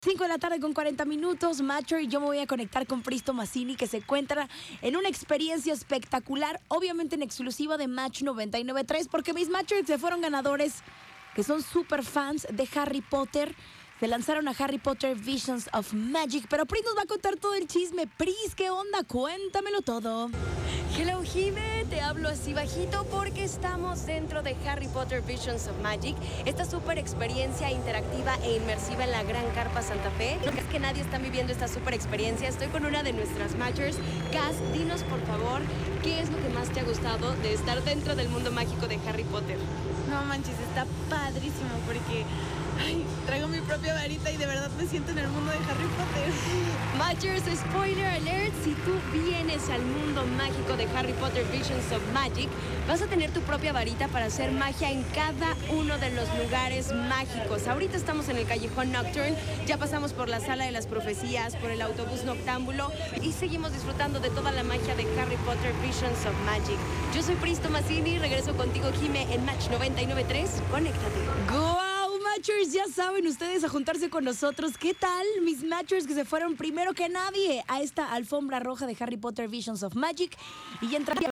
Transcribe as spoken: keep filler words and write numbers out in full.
cinco de la tarde con cuarenta minutos, Matcher, y yo me voy a conectar con Pristo Mazzini, que se encuentra en una experiencia espectacular, obviamente en exclusiva de Match noventa y nueve punto tres, porque mis Matchers se fueron ganadores que son super fans de Harry Potter. Se lanzaron a Harry Potter Visions of Magic, pero Pris nos va a contar todo el chisme. Pris, ¿qué onda? Cuéntamelo todo. Hello, Jime, te hablo así bajito porque estamos dentro de Harry Potter Visions of Magic, esta super experiencia interactiva e inmersiva en la Gran Carpa Santa Fe. Creo que es que nadie está viviendo esta super experiencia. Estoy con una de nuestras Matchers. Cass, dinos por favor, ¿qué es lo que más te ha gustado de estar dentro del mundo mágico de Harry Potter? No manches, está padrísimo porque ay, traigo mi propia varita y de verdad me siento en el mundo de Harry Potter. Matchers, spoiler alert, si tú vienes al mundo mágico de Harry Potter Visions of Magic, vas a tener tu propia varita para hacer magia en cada uno de los lugares mágicos. Ahorita estamos en el Callejón Nocturne, ya pasamos por la Sala de las Profecías, por el autobús noctámbulo y seguimos disfrutando de toda la magia de Harry Potter Visions of Magic. Yo soy Pristo Mazzini, regreso contigo, Jime, en Match noventa y nueve punto tres. Conéctate. ¡Guau, Matchers! Ya saben ustedes a juntarse con nosotros. ¿Qué tal mis Matchers que se fueron primero que nadie a esta alfombra roja de Harry Potter Visions of Magic? Y ya entraron